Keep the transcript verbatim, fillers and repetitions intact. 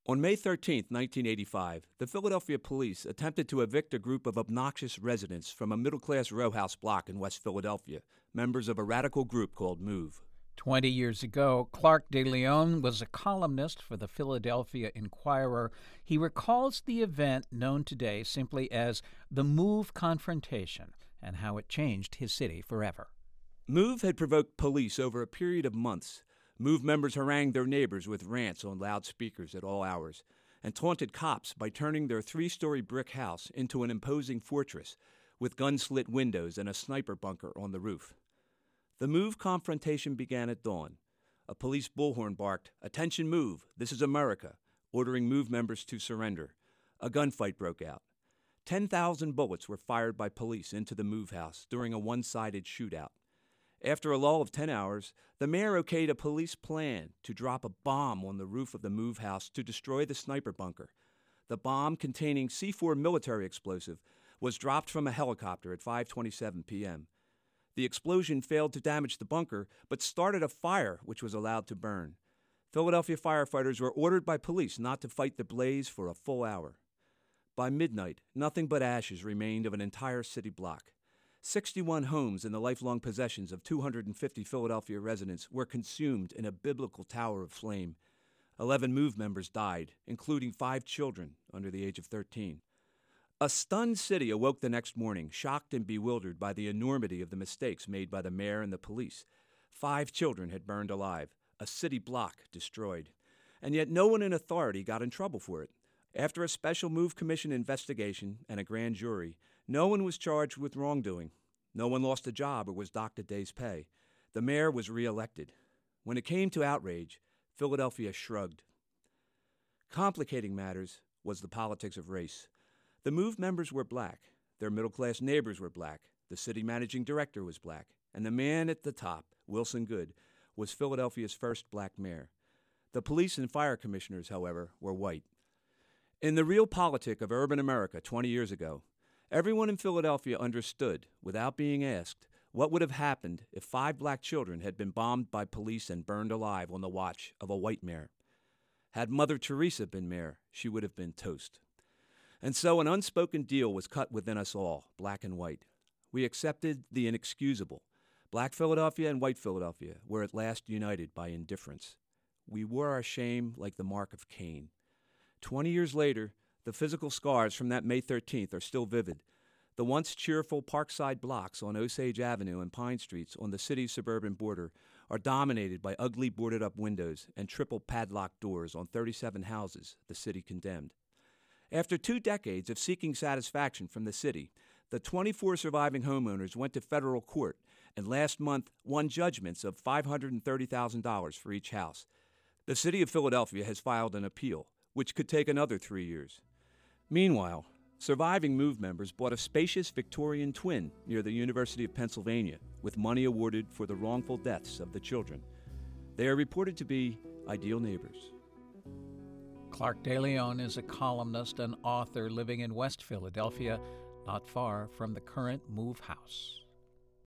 On May thirteenth, nineteen eighty-five, the Philadelphia police attempted to evict a group of obnoxious residents from a middle-class row house block in West Philadelphia, members of a radical group called MOVE. Twenty years ago, Clark DeLeon was a columnist for the Philadelphia Inquirer. He recalls the event known today simply as the MOVE confrontation and how it changed his city forever. MOVE had provoked police over a period of months. MOVE members harangued their neighbors with rants on loudspeakers at all hours and taunted cops by turning their three-story brick house into an imposing fortress with gun-slit windows and a sniper bunker on the roof. The MOVE confrontation began at dawn. A police bullhorn barked, "Attention MOVE, this is America," ordering MOVE members to surrender. A gunfight broke out. ten thousand bullets were fired by police into the MOVE house during a one-sided shootout. After a lull of ten hours, the mayor okayed a police plan to drop a bomb on the roof of the MOVE house to destroy the sniper bunker. The bomb, containing C four military explosive, was dropped from a helicopter at five twenty-seven p.m. The explosion failed to damage the bunker, but started a fire which was allowed to burn. Philadelphia firefighters were ordered by police not to fight the blaze for a full hour. By midnight, nothing but ashes remained of an entire city block. sixty-one homes and the lifelong possessions of two hundred fifty Philadelphia residents were consumed in a biblical tower of flame. Eleven MOVE members died, including five children under the age of thirteen. A stunned city awoke the next morning, shocked and bewildered by the enormity of the mistakes made by the mayor and the police. Five children had burned alive, a city block destroyed. And yet no one in authority got in trouble for it. After a special MOVE Commission investigation and a grand jury, no one was charged with wrongdoing. No one lost a job or was docked a day's pay. The mayor was reelected. When it came to outrage, Philadelphia shrugged. Complicating matters was the politics of race. The MOVE members were black. Their middle-class neighbors were black. The city managing director was black. And the man at the top, Wilson Goode, was Philadelphia's first black mayor. The police and fire commissioners, however, were white. In the real politic of urban America twenty years ago, everyone in Philadelphia understood, without being asked, what would have happened if five black children had been bombed by police and burned alive on the watch of a white mayor. Had Mother Teresa been mayor, she would have been toast. And so an unspoken deal was cut within us all, black and white. We accepted the inexcusable. Black Philadelphia and white Philadelphia were at last united by indifference. We wore our shame like the mark of Cain. Twenty years later, the physical scars from that May thirteenth are still vivid. The once cheerful Parkside blocks on Osage Avenue and Pine Streets on the city's suburban border are dominated by ugly boarded-up windows and triple padlocked doors on thirty-seven houses the city condemned. After two decades of seeking satisfaction from the city, the twenty-four surviving homeowners went to federal court and last month won judgments of five hundred thirty thousand dollars for each house. The city of Philadelphia has filed an appeal, which could take another three years. Meanwhile, surviving MOVE members bought a spacious Victorian twin near the University of Pennsylvania with money awarded for the wrongful deaths of the children. They are reported to be ideal neighbors. Clark DeLeon is a columnist and author living in West Philadelphia, not far from the current MOVE house.